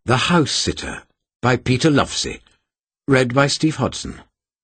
The House Sitter by Peter Lovesey. Read by Steve Hodson.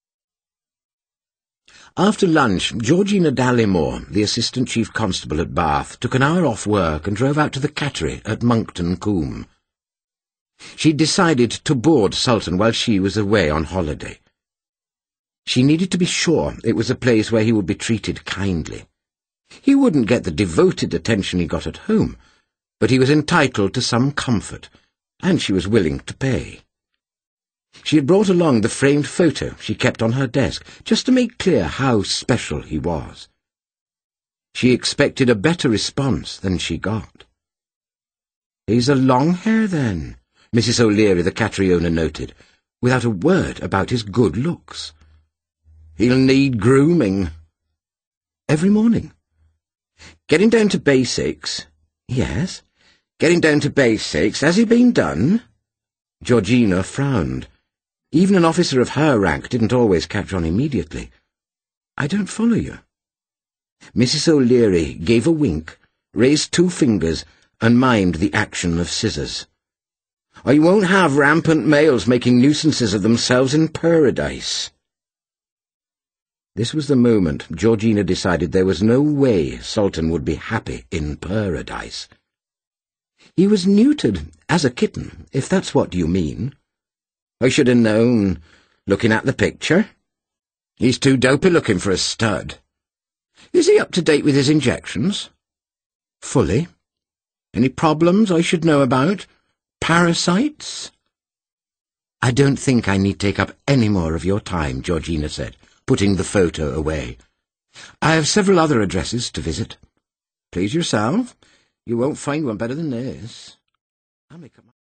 After lunch, Georgina Dallimore, the Assistant Chief Constable at Bath, took an hour off work and drove out to the Cattery at Monkton Combe. She'd decided to board Sultan while she was away on holiday. She needed to be sure it was a place where he would be treated kindly. He wouldn't get the devoted attention he got at home, but he was entitled to some comfort, and she was willing to pay. She had brought along the framed photo she kept on her desk, just to make clear how special he was. She expected a better response than she got. "He's a long hair, then," Mrs. O'Leary, the Cattery owner, noted, without a word about his good looks. "He'll need grooming." "Every morning?" "Getting down to basics." "Yes." "Getting down to basics. Has he been done?" Georgina frowned. Even an officer of her rank didn't always catch on immediately. "I don't follow you." Mrs. O'Leary gave a wink, raised two fingers, and mimed the action of scissors. "I won't have rampant males making nuisances of themselves in paradise." This was the moment Georgina decided there was no way Sultan would be happy in paradise. "He was neutered as a kitten, if that's what you mean." "I should have known, looking at the picture. He's too dopey looking for a stud." "Is he up to date with his injections?" "Fully." "Any problems I should know about? Parasites?" "I don't think I need take up any more of your time," Georgina said, putting the photo away. "I have several other addresses to visit." "Please yourself. You won't find one better than this." "I'll make up my